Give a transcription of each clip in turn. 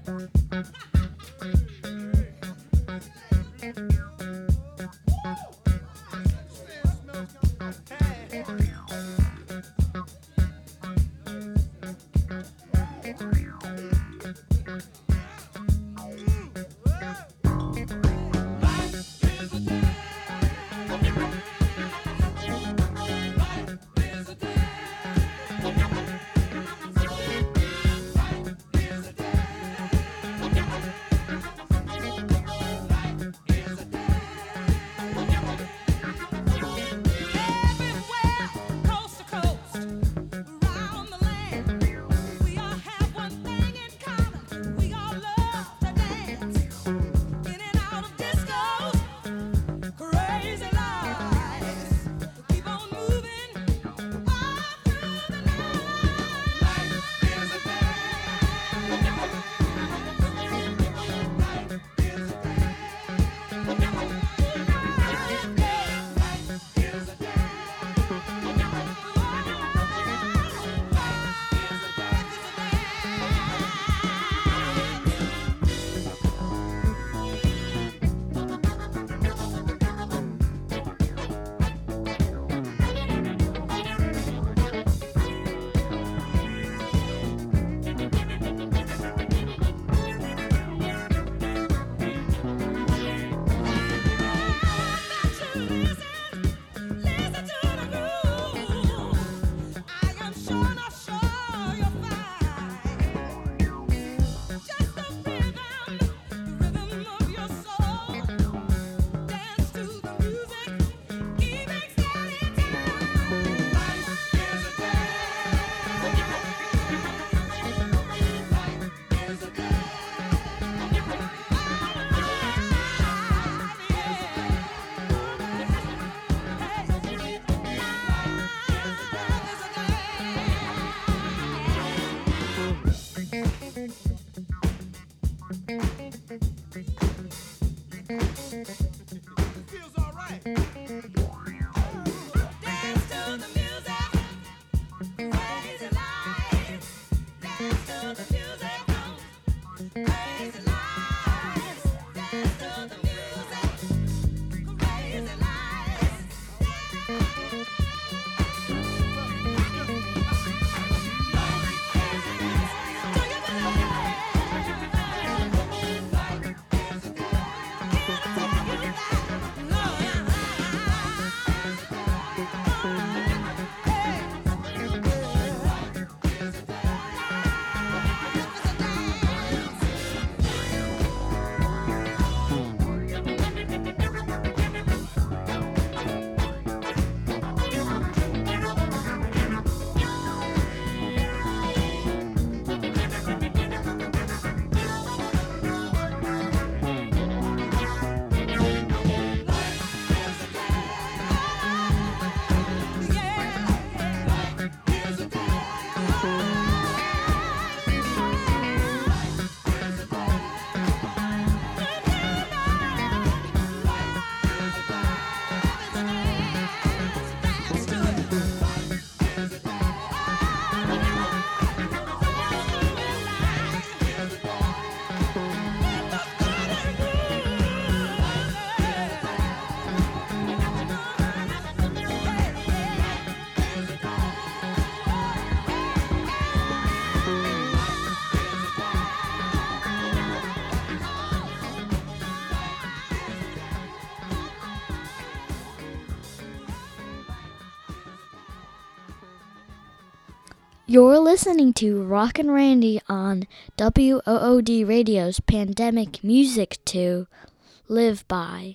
You're listening to Rockin' Randy on WOOD Radio's Pandemic Music to Live By.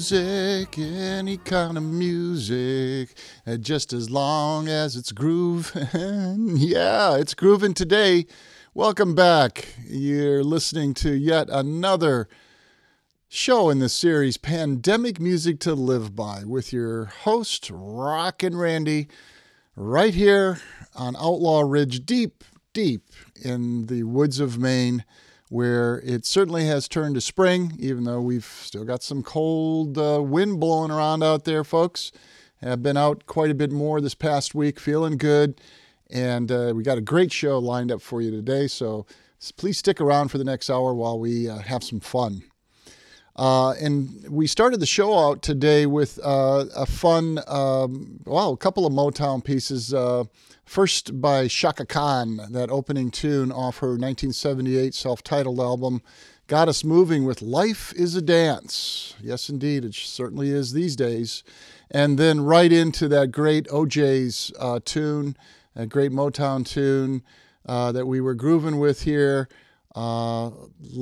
music, any kind of music, just as long as it's grooving. Yeah, it's grooving today. Welcome back. You're listening to yet another show in the series, Pandemic Music to Live By, with your host, Rockin' Randy, right here on Outlaw Ridge, deep in the woods of Maine, where it certainly has turned to spring, even though we've still got some cold wind blowing around out there, folks. Have been out quite a bit more this past week, feeling good, and we got a great show lined up for you today, so please stick around for the next hour while we have some fun. And we started the show out today with a fun, a couple of Motown pieces. First by Chaka Khan, that opening tune off her 1978 self-titled album, got us moving with Life is a Dance. Yes, indeed, it certainly is these days. And then right into that great OJ's tune, a great Motown tune that we were grooving with here, I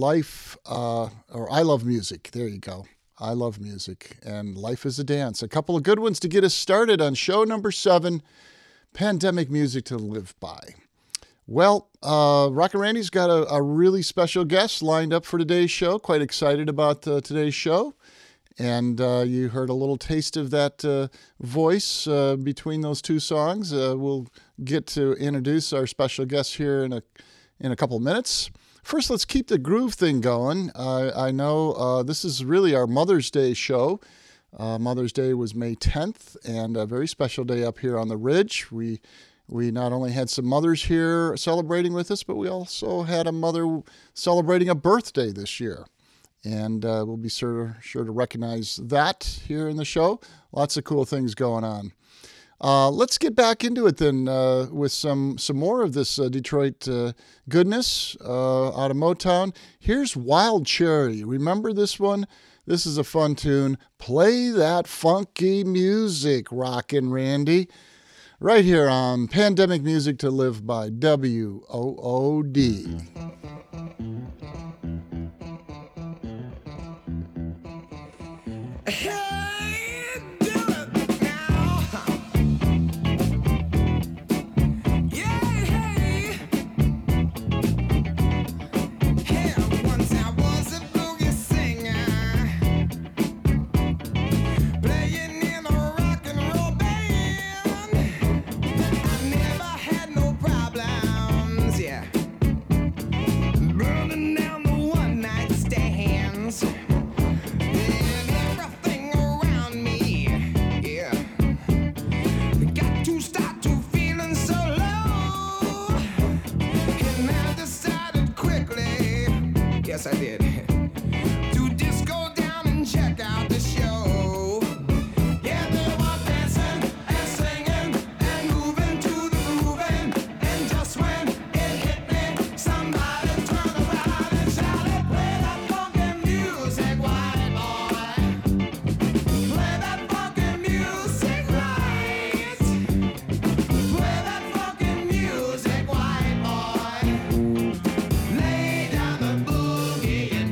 Love Music. There you go. I Love Music and Life is a Dance. A couple of good ones to get us started on show number 7, Pandemic Music to Live By. Well, Rockin' Randy's got a really special guest lined up for today's show. Quite excited about today's show. And you heard a little taste of that voice between those two songs. We'll get to introduce our special guest here in a couple minutes. First, let's keep the groove thing going. I know this is really our Mother's Day show. Mother's Day was May 10th, and a very special day up here on the Ridge. We not only had some mothers here celebrating with us, but we also had a mother celebrating a birthday this year. And we'll be sure to recognize that here in the show. Lots of cool things going on. Let's get back into it then with some more of this Detroit goodness out of Motown. Here's Wild Cherry. Remember this one? This is a fun tune. Play that funky music, Rockin' Randy. Right here on Pandemic Music to Live By, WOOD. Yes, I did. To just go down and check out the show. Yeah, they were dancing and singing and moving to the grooving. And just when it hit me, somebody turned around and shouted, "Play that funky music, white boy. Play that funky music right. Play that funky music, white boy. Lay down the boogie and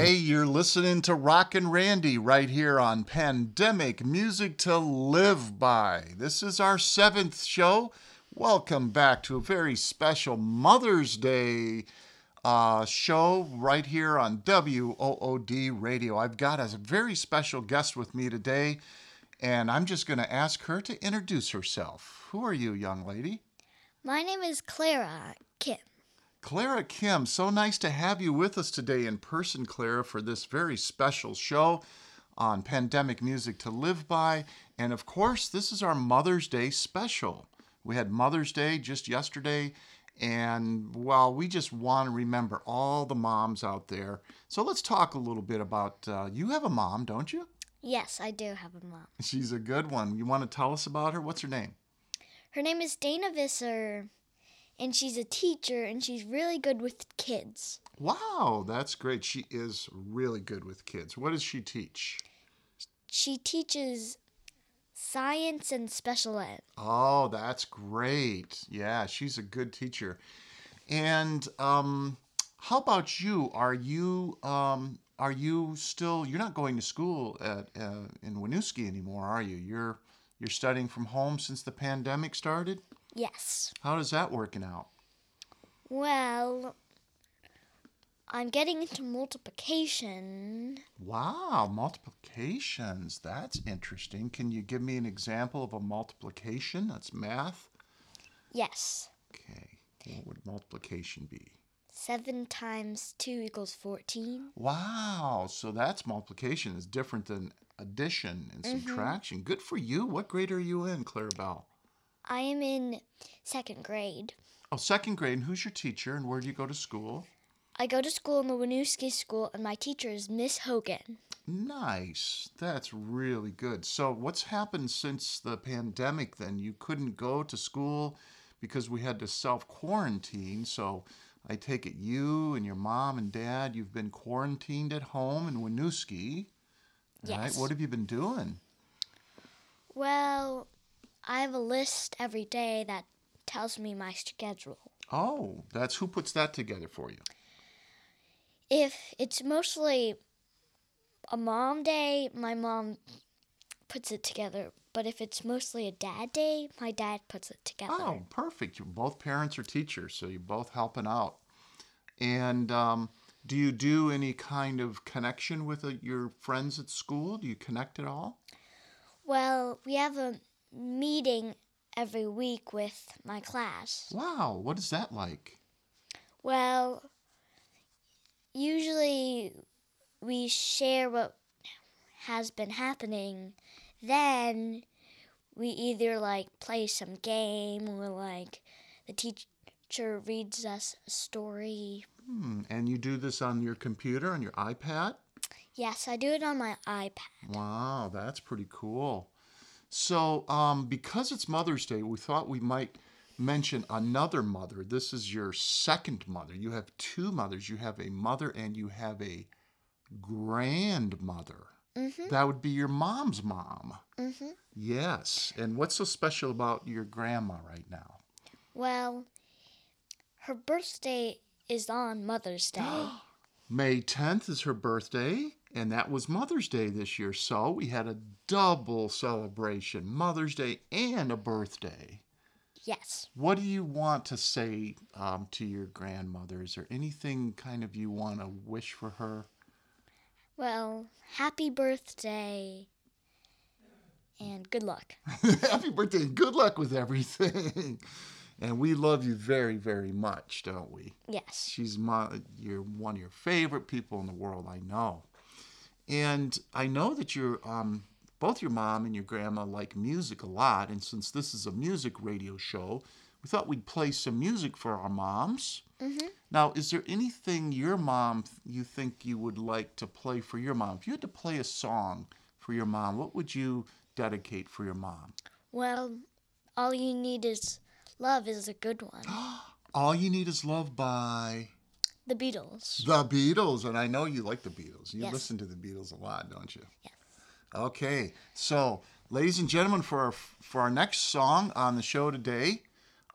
Hey, you're listening to Rockin' Randy right here on Pandemic Music to Live By. This is our 7th show. Welcome back to a very special Mother's Day show right here on WOOD Radio. I've got a very special guest with me today, and I'm just going to ask her to introduce herself. Who are you, young lady? My name is Clara Kim. Clara Kim, so nice to have you with us today in person, Clara, for this very special show on Pandemic Music to Live By. And of course, this is our Mother's Day special. We had Mother's Day just yesterday, and well, we just want to remember all the moms out there. So let's talk a little bit about, you have a mom, don't you? Yes, I do have a mom. She's a good one. You want to tell us about her? What's her name? Her name is Dana Visser, and she's a teacher, and she's really good with kids. Wow, that's great. She is really good with kids. What does she teach? She teaches science and special ed. Oh, that's great. Yeah, she's a good teacher. And how about you? Are you still? You're not going to school in Winooski anymore, are you? You're studying from home since the pandemic started? Yes. How is that working out? Well, I'm getting into multiplication. Wow, multiplications. That's interesting. Can you give me an example of a multiplication? That's math. Yes. Okay. What would multiplication be? 7 times 2 equals 14. Wow. So that's multiplication. It's different than addition and subtraction. Good for you. What grade are you in, Clarabelle? I am in 2nd grade. Oh, 2nd grade. And who's your teacher and where do you go to school? I go to school in the Winooski School, and my teacher is Miss Hogan. Nice. That's really good. So what's happened since the pandemic then? You couldn't go to school because we had to self-quarantine. So I take it you and your mom and dad, you've been quarantined at home in Winooski. Yes. Right? What have you been doing? Well, I have a list every day that tells me my schedule. Oh, that's who puts that together for you? If it's mostly a mom day, my mom puts it together. But if it's mostly a dad day, my dad puts it together. Oh, perfect. Both parents are teachers, so you're both helping out. And do you do any kind of connection with your friends at school? Do you connect at all? Well, we have a meeting every week with my class. Wow, what is that like? Well, usually we share what has been happening. Then we either play some game or the teacher reads us a story. And you do this on your computer, on your iPad? Yes, I do it on my iPad. Wow, that's pretty cool. So, because it's Mother's Day, we thought we might mention another mother. This is your 2nd mother. You have 2 mothers. You have a mother and you have a grandmother. That would be your mom's mom. Yes. And what's so special about your grandma right now? Well, her birthday is on Mother's Day. May 10th is her birthday, and that was Mother's Day this year. So we had a double celebration, Mother's Day and a birthday. Yes. What do you want to say to your grandmother? Is there anything kind of you want to wish for her? Well, happy birthday and good luck. Happy birthday and good luck with everything. And we love you very, very much, don't we? Yes. You're one of your favorite people in the world, I know. And I know that both your mom and your grandma like music a lot. And since this is a music radio show, we thought we'd play some music for our moms. Now, is there anything your mom, you think you would like to play for your mom? If you had to play a song for your mom, what would you dedicate for your mom? Well, All You Need Is Love is a good one. All You Need Is Love by The Beatles. The Beatles. And I know you like the Beatles. You Yes. listen to the Beatles a lot, don't you? Yes. Okay. So, ladies and gentlemen, for our next song on the show today,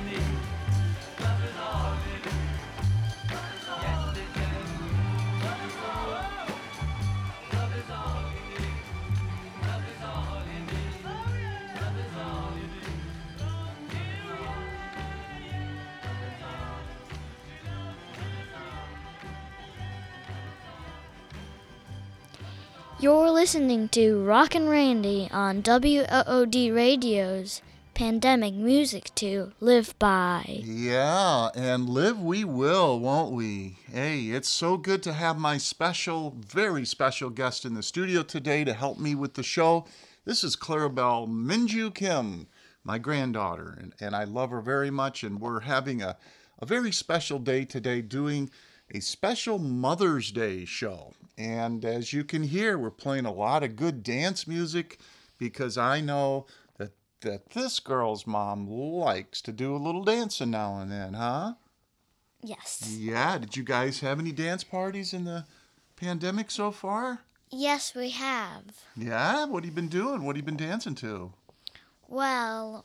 you need. Love is all you need. Yes, it is. Love is all. Love is all you need. Love is all you need. Love is all you need. You're listening to Rockin' Randy on WOOD Radio's Pandemic Music to Live By. Yeah, and live we will, won't we? Hey, it's so good to have my special, very special guest in the studio today to help me with the show. This is Clarabelle Minju Kim, my granddaughter, and I love her very much, and we're having a very special day today doing a special Mother's Day show. And as you can hear, we're playing a lot of good dance music because I know that this girl's mom likes to do a little dancing now and then, huh? Yes. Yeah, did you guys have any dance parties in the pandemic so far? Yes, we have. Yeah, what have you been doing? What have you been dancing to? Well,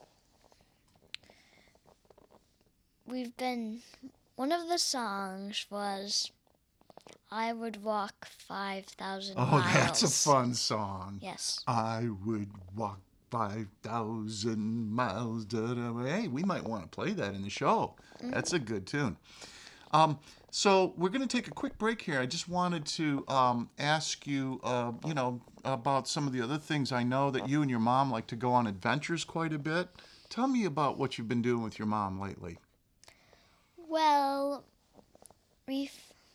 one of the songs was I Would Walk 5,000 miles. Oh, that's a fun song. Yes. I would walk 5,000 miles. Da, da. Hey, we might want to play that in the show. That's a good tune. So we're going to take a quick break here. I just wanted to ask you, about some of the other things. I know that you and your mom like to go on adventures quite a bit. Tell me about what you've been doing with your mom lately. Well, we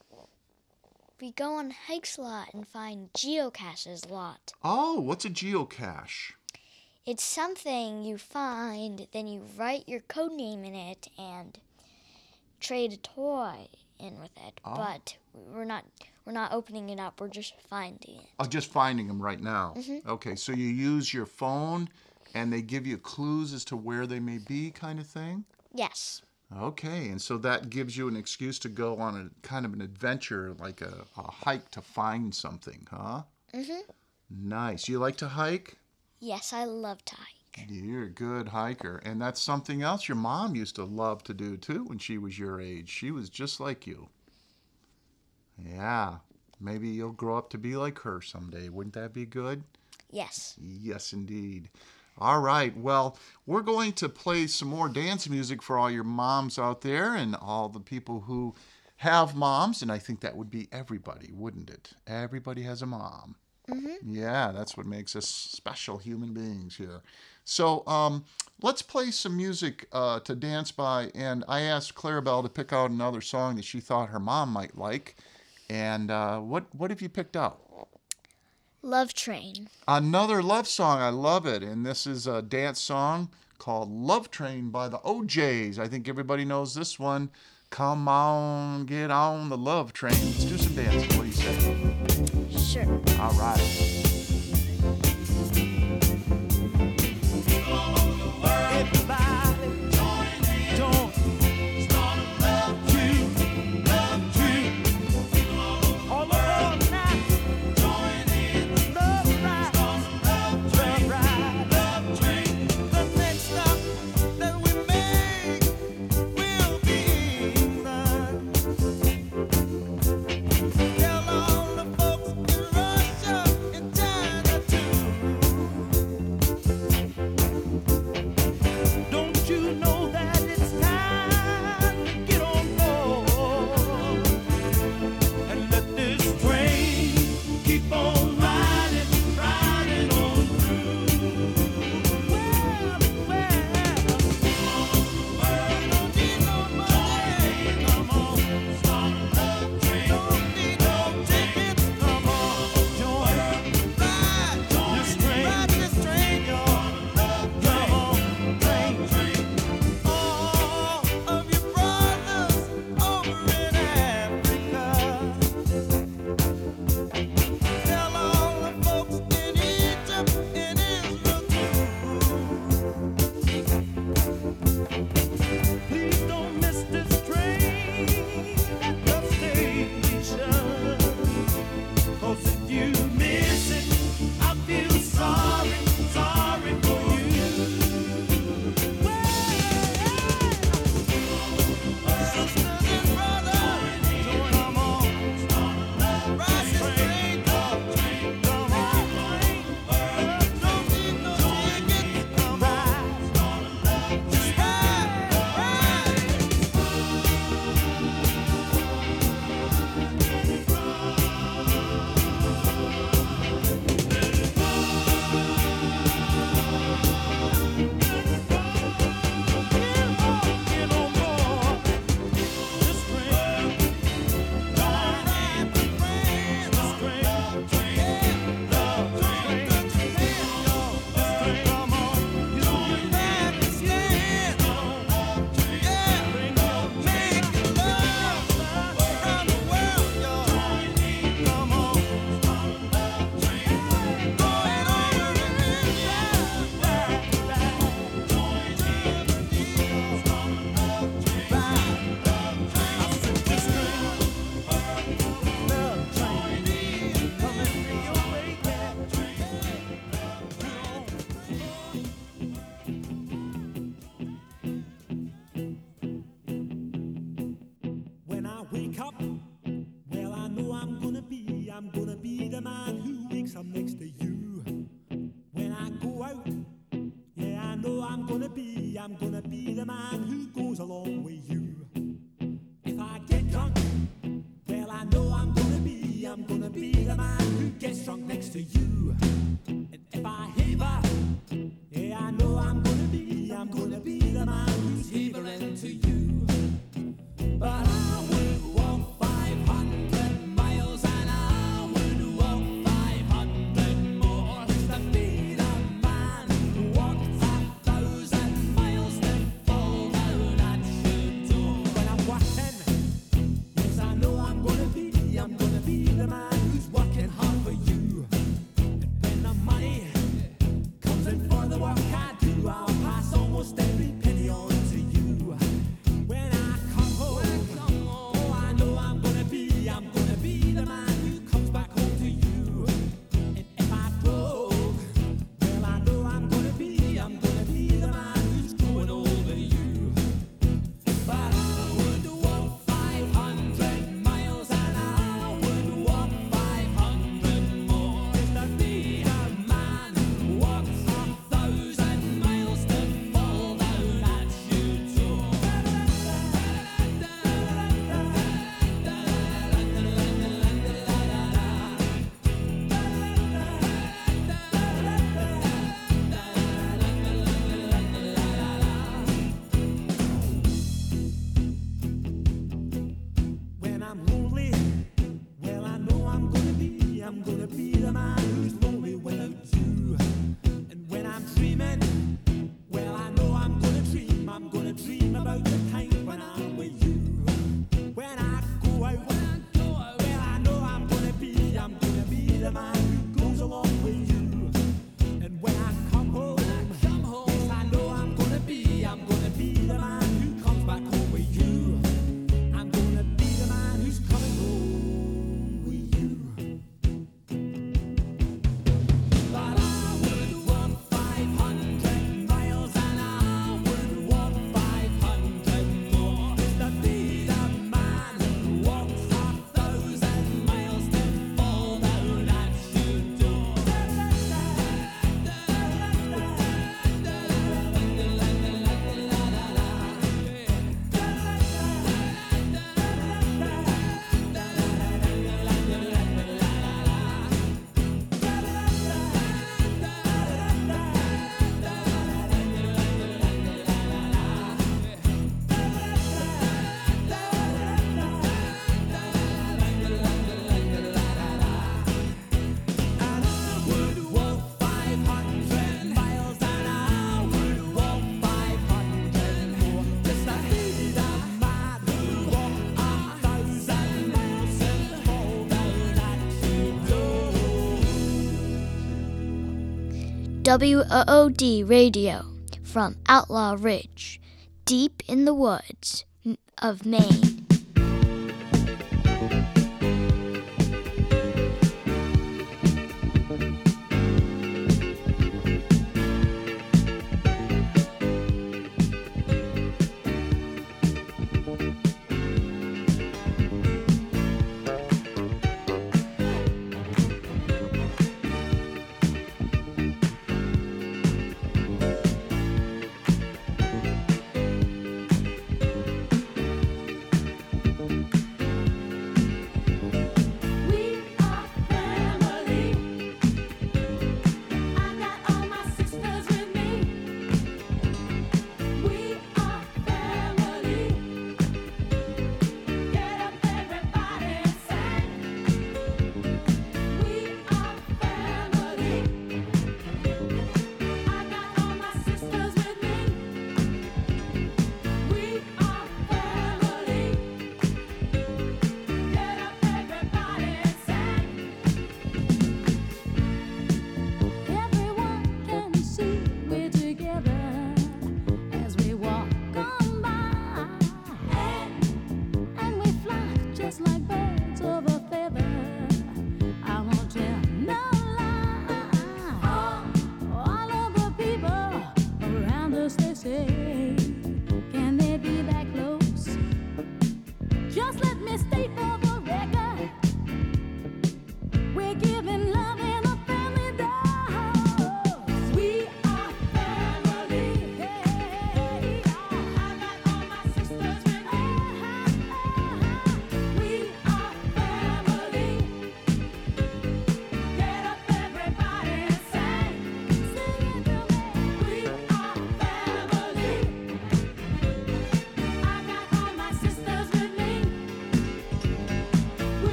go on hikes a lot and find geocaches a lot. Oh, what's a geocache? It's something you find, then you write your code name in it and trade a toy in with it. Oh. But we're not opening it up. We're just finding it. Oh, just finding them right now. Okay, so you use your phone and they give you clues as to where they may be, kind of thing? Yes. Okay, and so that gives you an excuse to go on a kind of an adventure, like a hike to find something, huh? Nice. You like to hike? Yes, I love to hike. You're a good hiker. And that's something else your mom used to love to do, too, when she was your age. She was just like you. Yeah. Maybe you'll grow up to be like her someday. Wouldn't that be good? Yes. Yes, indeed. All right. Well, we're going to play some more dance music for all your moms out there and all the people who have moms. And I think that would be everybody, wouldn't it? Everybody has a mom. Yeah, that's what makes us special human beings here. So let's play some music to dance by. And I asked Clarabelle to pick out another song that she thought her mom might like. And what have you picked out? Love Train. Another love song. I love it. And this is a dance song called Love Train by the OJs. I think everybody knows this one. Come on, get on the love train. Let's do some dancing. What do you say? Sure. All right. Everybody join start a love train, all over now. Join in the love ride, start a love train. The next stop that we make will be England. Tell all the folks in Russia and China. be the man who goes along with you. If I get drunk, well, I know I'm gonna be the man who gets drunk next to you. And if I heaver, yeah, I know I'm gonna be the man who's heavering to you. But I would walk 500 miles and I would walk 500 more just to be the man who walks 1,000 miles to fall down at your door. When I'm working, yes, I know I'm gonna be the man who's working hard for you. And when the money comes in for the work I do, I'll pass almost every penny on to you. When I come home, oh, I know I'm gonna be the man who comes back home to you. And if I broke, well, I know I'm gonna be the man who's growing over you. But I would walk 500 miles and I would walk 500 more just to be a man who walks 1,000 miles to fall down at your door. When I'm lonely, well, I know I'm gonna be the man who's lonely without you. And when I'm dreaming, well, I know I'm gonna dream about the time when I'm with you. When I go out, well, I know I'm gonna be the man who goes along with you. And when I come home, yes, I know I'm gonna be the man who comes back home with you. I'm gonna be the man who's coming home with you. But I would walk 500 miles and I would walk 500 more just to be the man who walks 1,000 miles to fall down at your door. And I would walk 500 miles and I would walk 500 more just to be the man who walked 1,000 miles and fall down at your door. WOOD Radio from Outlaw Ridge, deep in the woods of Maine.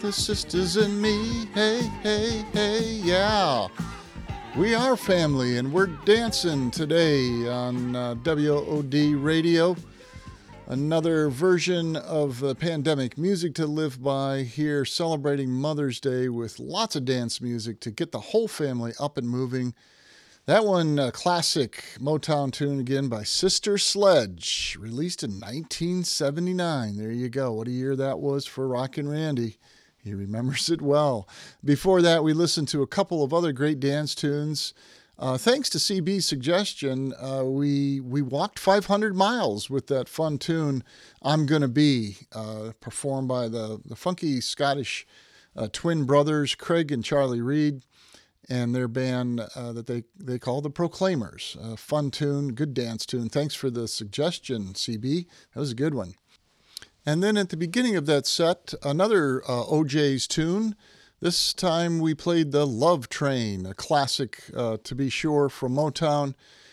the sisters and me. Hey, hey, hey, yeah. We are family, and we're dancing today on WOD Radio. Another version of Pandemic Music to Live By here, celebrating Mother's Day with lots of dance music to get the whole family up and moving. That one, a classic Motown tune again by Sister Sledge, released in 1979. There you go. What a year that was for Rockin' Randy. He remembers it well. Before that, we listened to a couple of other great dance tunes. Thanks to CB's suggestion, we walked 500 miles with that fun tune, I'm Gonna Be, performed by the funky Scottish twin brothers, Craig and Charlie Reid, and their band that they call the Proclaimers. Fun tune, good dance tune. Thanks for the suggestion, CB. That was a good one. And then at the beginning of that set, another OJ's tune. This time we played the Love Train, a classic, to be sure, from Motown,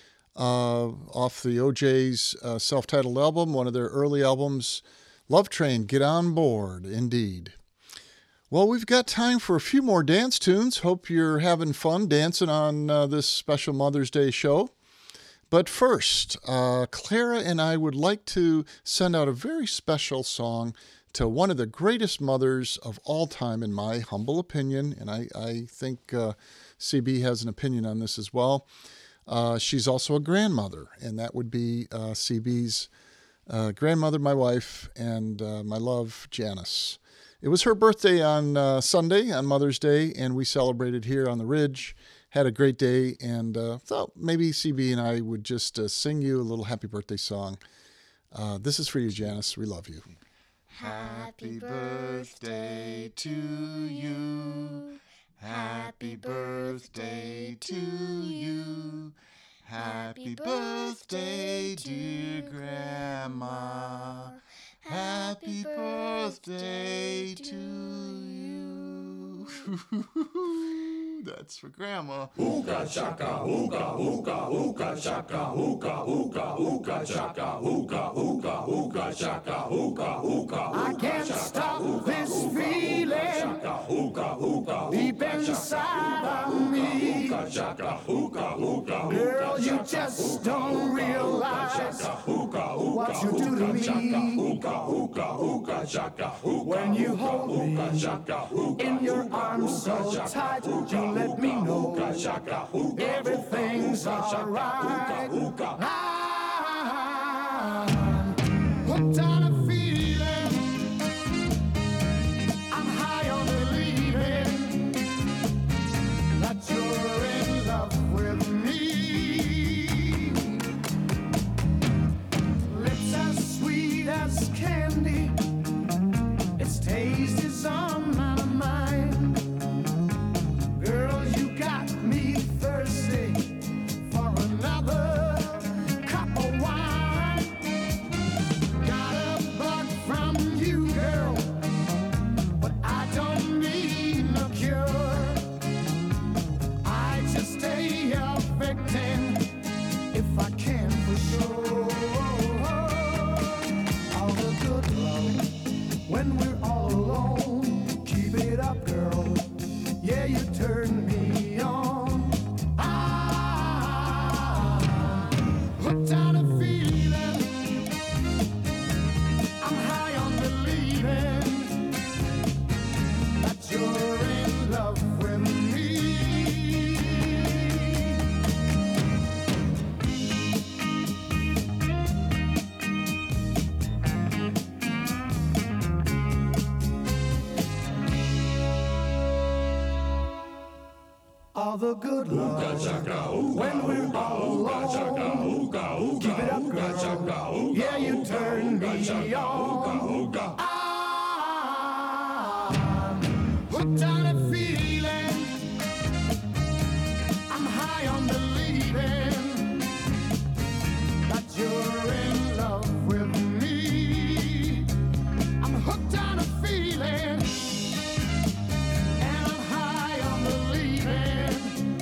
off the OJ's self-titled album, one of their early albums. Love Train, get on board, indeed. Well, we've got time for a few more dance tunes. Hope you're having fun dancing on this special Mother's Day show. But first, Clara and I would like to send out a very special song to one of the greatest mothers of all time, in my humble opinion, and I think CB has an opinion on this as well. She's also a grandmother, and that would be CB's grandmother, my wife, and my love, Janice. It was her birthday on Sunday, on Mother's Day, and we celebrated here on the Ridge. Had a great day, and thought maybe CB and I would just sing you a little happy birthday song. This is for you, Janice. We love you. Happy birthday to you. Happy birthday to you. Happy birthday, dear Grandma. Happy birthday to you. That's for Grandma. Hookah chaka, hookah, hookah, hookah chaka, hookah, hookah, hookah chaka, hookah, hookah, hookah chaka, hookah, hookah. I can't stop this feeling deep inside of me. Girl, you just don't realize what you do to me. When you hold me in your arms so tight, you let me know everything's alright. I'm hooked on a feeling, I'm high on believing that you're in love with me. Lips as sweet as candy, its taste is on my mind. Girl, you got me thirsty for another cup of wine. Got a bug from you, girl, but I don't need no cure. I just stay a victim if I can for sure. All the good love when we're all alone. Keep it up, girl. Yeah, you turn me on. I'm hooked on a feeling, I'm high on believing that you're in love with me. All the good love when we're all alone. Keep it up, girl. Yeah, you turn me on. I'm hooked on a feeling, I'm high on believing that you're in love with me. I'm hooked on a feeling, and I'm high on believing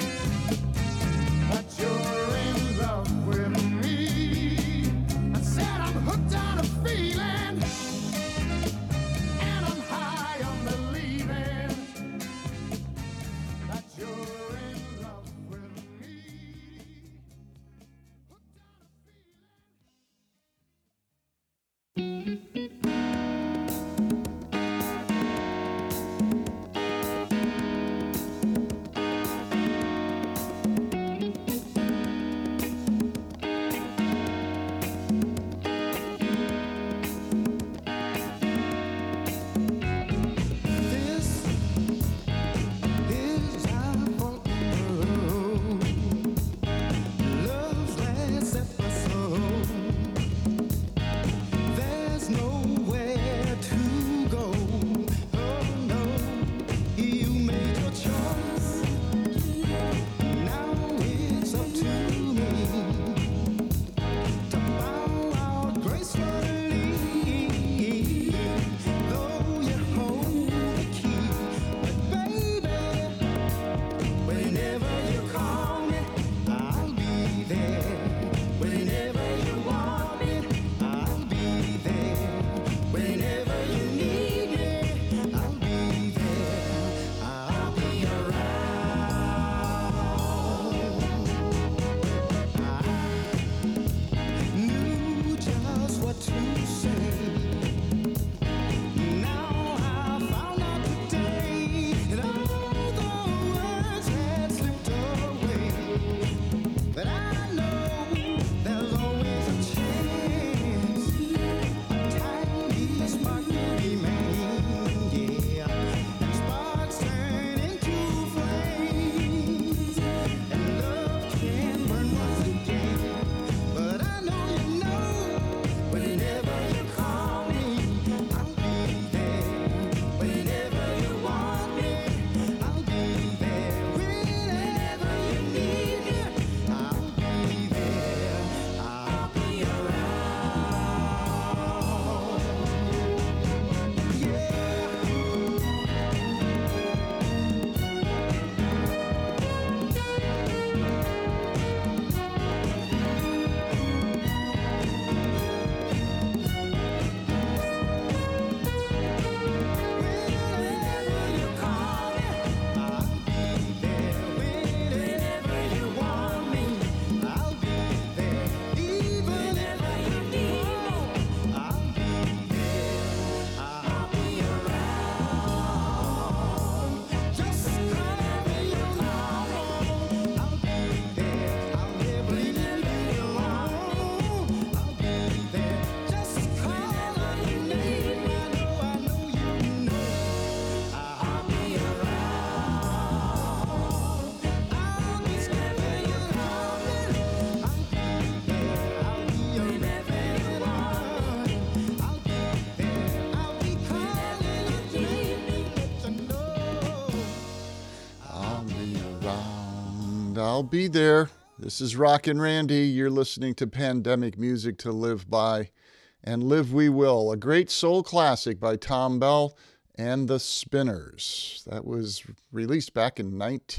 that you're in love with me. I said I'm hooked on a feeling. I'll be there. This is Rockin' Randy. You're listening to Pandemic Music to Live By, and Live We Will, a great soul classic by Tom Bell and the Spinners. That was released back in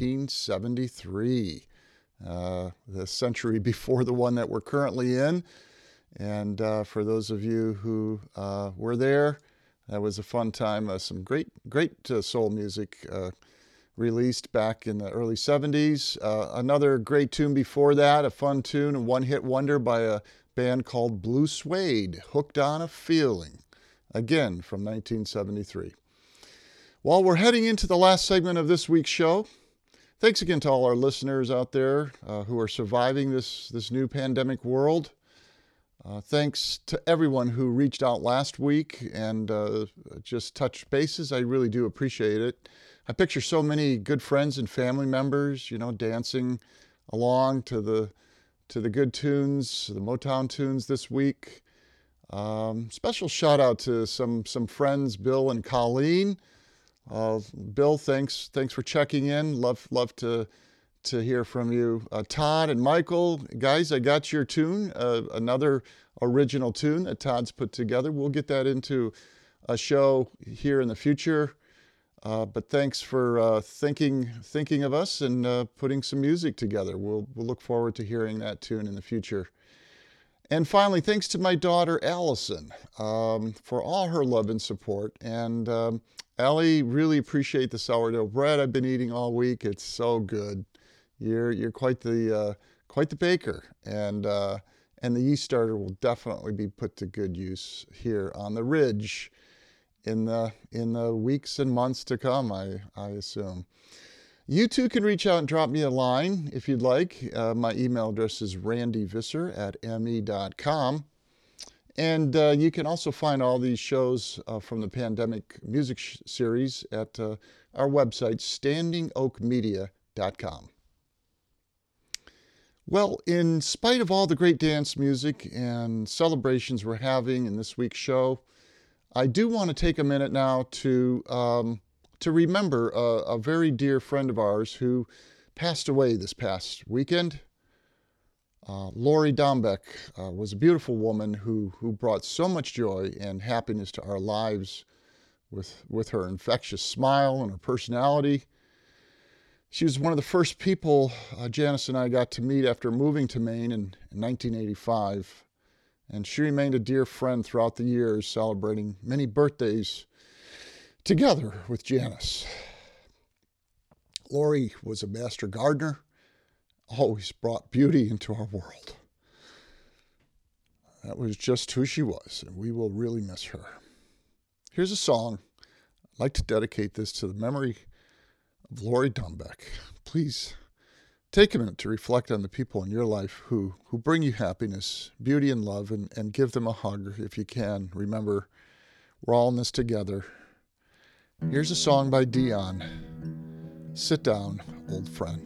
1973, the century before the one that we're currently in. And for those of you who were there, that was a fun time. Some great soul music released back in the early 70s. Another great tune before that, a fun tune, a one-hit wonder by a band called Blue Suede, Hooked on a Feeling, again from 1973. While we're heading into the last segment of this week's show, thanks again to all our listeners out there who are surviving this new pandemic world. Thanks to everyone who reached out last week and just touched bases. I really do appreciate it. I picture so many good friends and family members, dancing along to the good tunes, the Motown tunes this week. Special shout out to some friends, Bill and Colleen. Bill, thanks for checking in. Love to hear from you. Todd and Michael, guys, I got your tune, another original tune that Todd's put together. We'll get that into a show here in the future. But thanks for thinking of us and putting some music together. We'll look forward to hearing that tune in the future. And finally, thanks to my daughter, Allison, for all her love and support. And Allie, really appreciate the sourdough bread I've been eating all week. It's so good. You're quite the baker, and the yeast starter will definitely be put to good use here on the Ridge in the weeks and months to come, I assume. You too can reach out and drop me a line if you'd like. My email address is randyvisser@me.com. And you can also find all these shows from the Pandemic Music Series at our website, standingoakmedia.com. Well, in spite of all the great dance music and celebrations we're having in this week's show, I do want to take a minute now to remember a very dear friend of ours who passed away this past weekend. Lori Dombeck was a beautiful woman who brought so much joy and happiness to our lives with her infectious smile and her personality. She was one of the first people Janice and I got to meet after moving to Maine in 1985. And she remained a dear friend throughout the years, celebrating many birthdays together with Janice. Lori was a master gardener, always brought beauty into our world. That was just who she was, and we will really miss her. Here's a song. I'd like to dedicate this to the memory of Lori Dombeck. Please take a minute to reflect on the people in your life who bring you happiness, beauty, and love, and give them a hug if you can. Remember, we're all in this together. Here's a song by Dion. Sit down, old friend.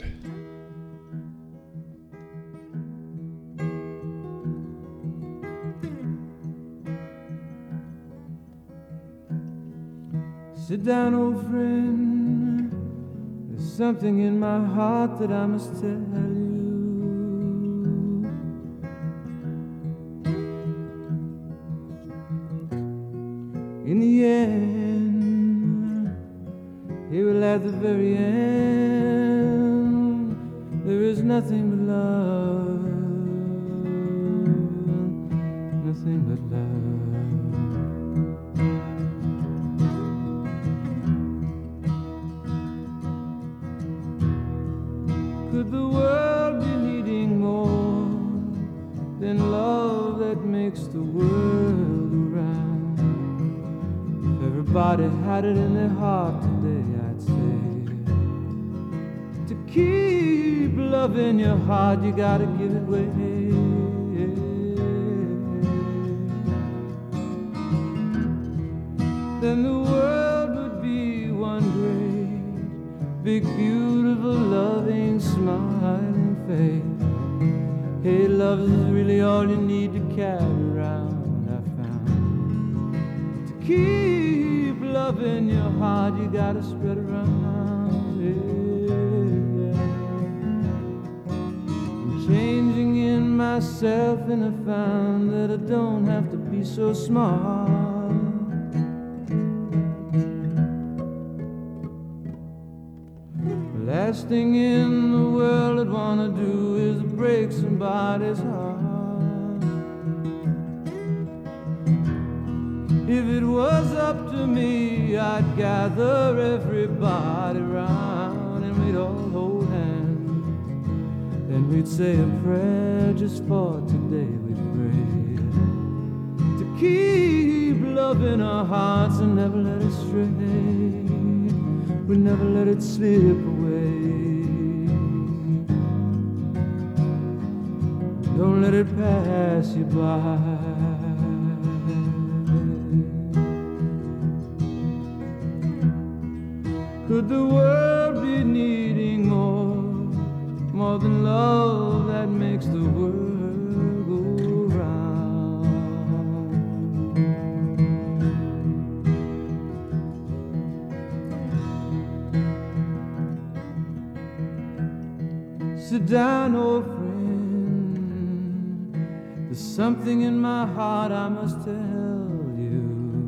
Sit down, old friend. There's something in my heart that I must tell you. In the end, here will at the very end, there is nothing but love, nothing but love. Could the world be needing more than love that makes the world go round? If everybody had it in their heart today, I'd say, to keep love in your heart, you gotta give it away. Then the world would be one great, big, beautiful, loving, smiling face. Hey, love is really all you need to carry around, I found. To keep love in your heart, you gotta spread around. Yeah. changing in myself, and I found that I don't have to be so smart. Last thing in the world I'd wanna do is break somebody's heart. If it was up to me, I'd gather everybody round and we'd all hold hands. Then we'd say a prayer just for today. We'd pray to keep love in our hearts and never let it stray. We'd never let it slip away. Don't let it pass you by. Could the world be needing more than love that makes the world go round? Sit down, old friend. There's something in my heart I must tell you.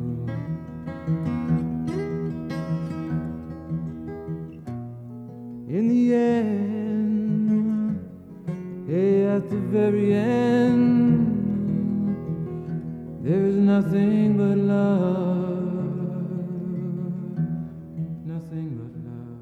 In the end, hey, at the very end, there is nothing but love, nothing but love.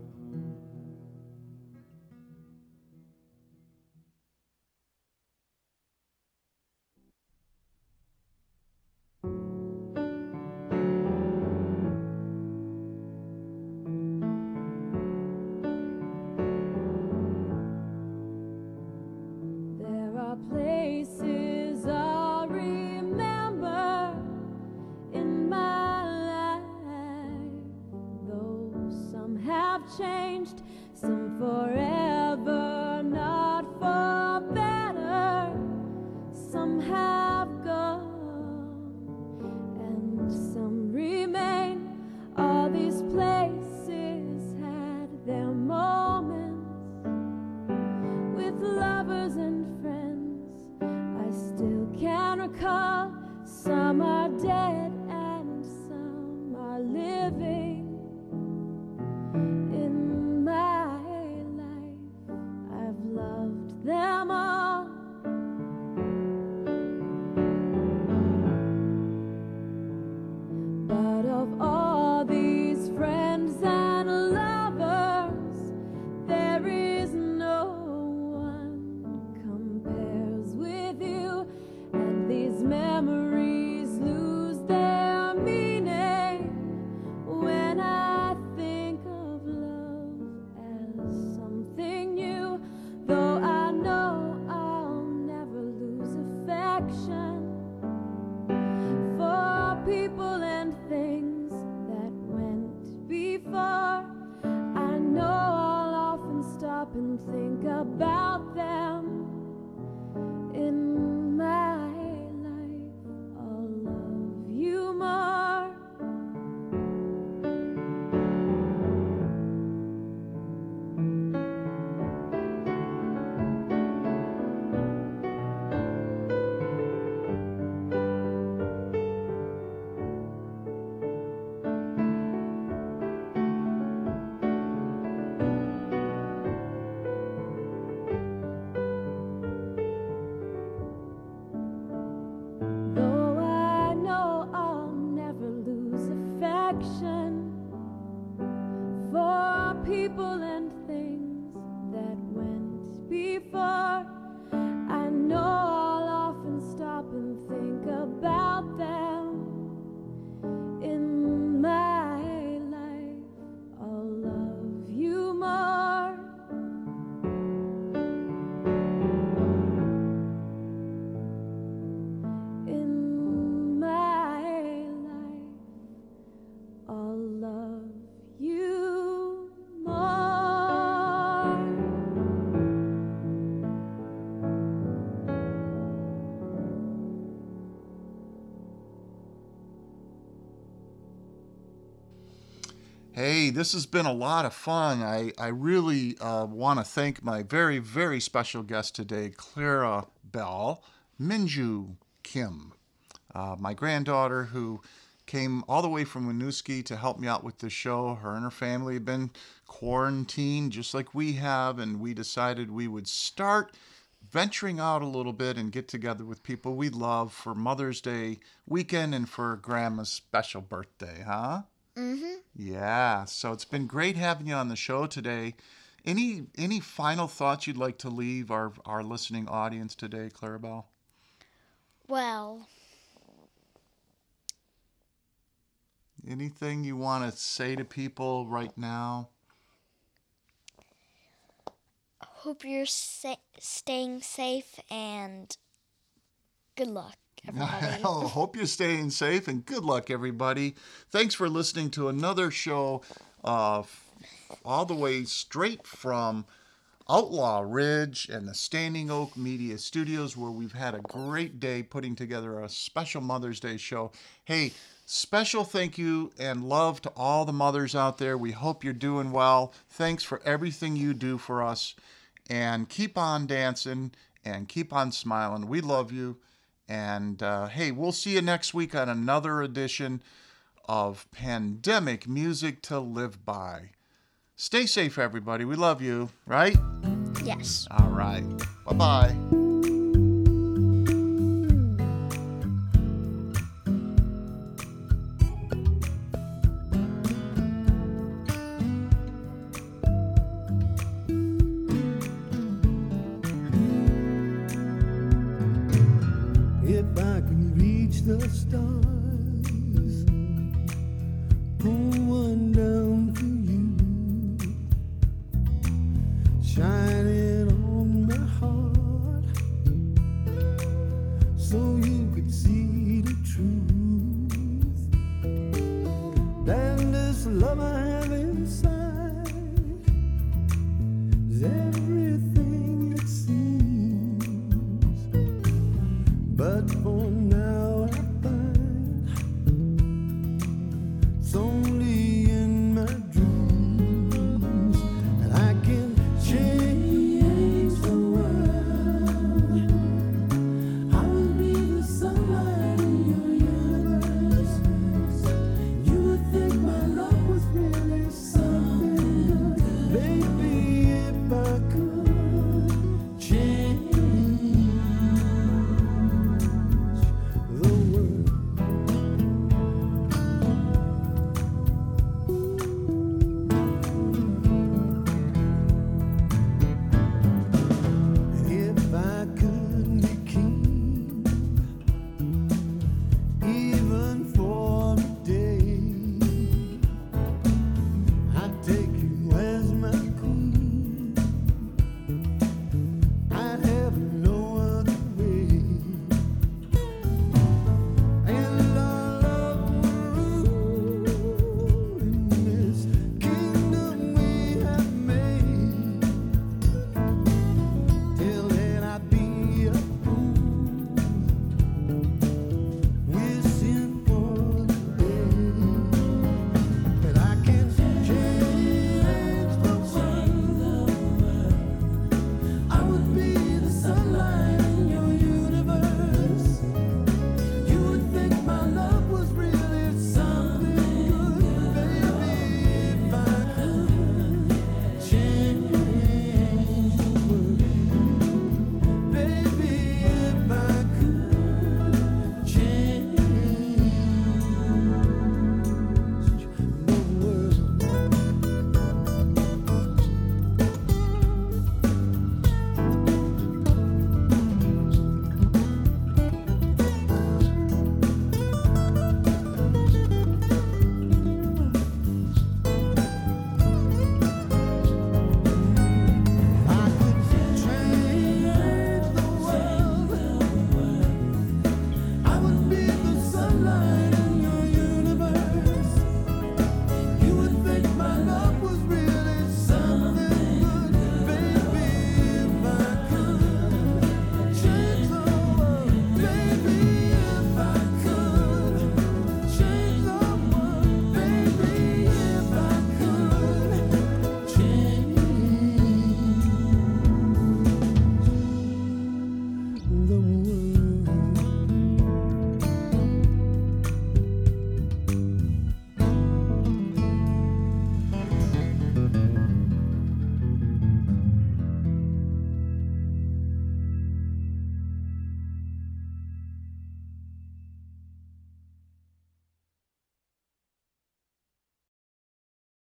There are places I remember in my life, though some have changed, some forever, not for better. Some have gone, and some remain. All these places had their moments with lovers and friends. I still can recall. Some are dead and some are living. In my life, I've loved them all. But of all these friends and lovers, there is no one compares with you, and these memories lose their meaning when I think of love as something new. Though I know I'll never lose affection for people and things that went before. I know I'll often stop and think about them. In my life, I'll love you more. Hey, this has been a lot of fun. I really want to thank my very, very special guest today, Clara Bell, Minju Kim, my granddaughter who came all the way from Winooski to help me out with the show. Her and her family have been quarantined just like we have, and we decided we would start venturing out a little bit and get together with people we love for Mother's Day weekend and for Grandma's special birthday, huh? Mm-hmm. Yeah, so it's been great having you on the show today. Any final thoughts you'd like to leave our listening audience today, Clarabelle? Well, Anything you want to say to people right now? hope you're staying safe and good luck, everybody. Well, hope you're staying safe and good luck, everybody. Thanks for listening to another show all the way straight from Outlaw Ridge and the Standing Oak Media Studios, where we've had a great day putting together a special Mother's Day show. Hey, special thank you and love to all the mothers out there. We hope you're doing well. Thanks for everything you do for us. And keep on dancing and keep on smiling. We love you. And hey, we'll see you next week on another edition of Pandemic Music to Live By. Stay safe, everybody. We love you, right? Yes. All right. Bye-bye. If I can reach the stars, pull one down for you, shine it on my heart, so you could see the truth. Then this love I have inside is everything it seems. But for now